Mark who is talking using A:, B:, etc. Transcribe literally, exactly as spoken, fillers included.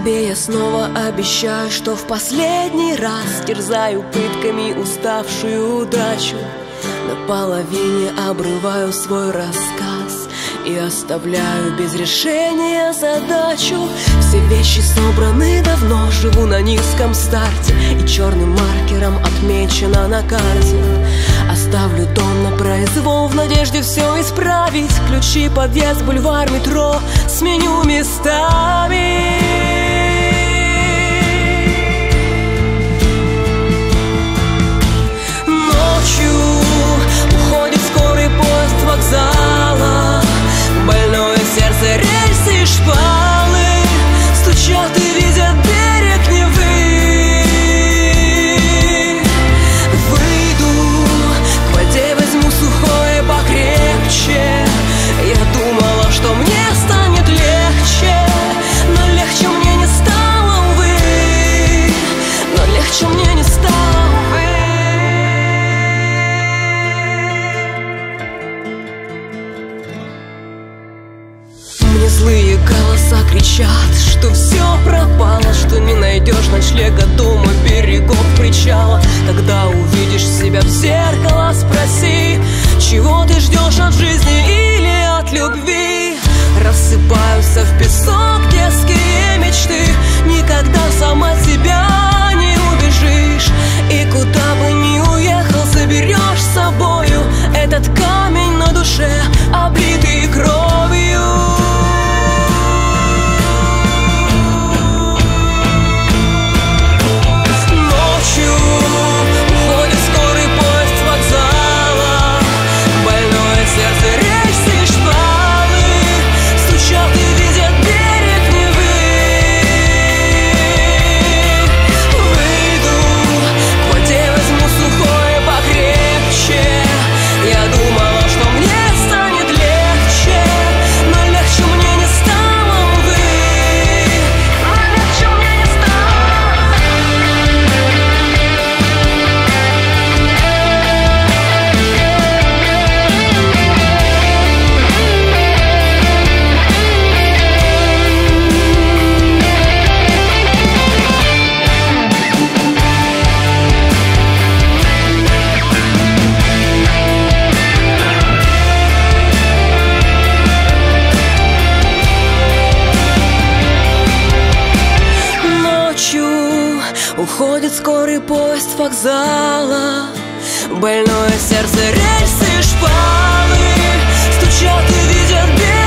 A: Тебе я снова обещаю, что в последний раз терзаю пытками уставшую удачу. Наполовине обрываю свой рассказ и оставляю без решения задачу. Все вещи собраны давно, живу на низком старте, и черным маркером отмечено на карте. Оставлю дом на произвол в надежде все исправить. Ключи, подъезд, бульвар, метро сменю местами. Ночью уходит скорый поезд с вокзала. Больное сердце, рельсы, шпалы стучат и видят берег Невы. Выйду к воде, возьму сухое покрепче. Я думала, что мне станет легче, но легче мне не стало, увы. Но легче мне не стало, увы. Мне злые голоса кричат, что все пропало, что не найдешь ночлега дома, берегов причала. Тогда увидишь себя в зеркало, спроси, чего ты ждешь от жизни или от любви. Рассыпаются в песок детские мечты. Никогда сам от себя не убежишь. И куда бы ни уехал, заберешь с собою этот камень на душе, облитый кровью. Уходит скорый поезд с вокзала. Больное сердце, рельсы, шпалы стучат и видят берег.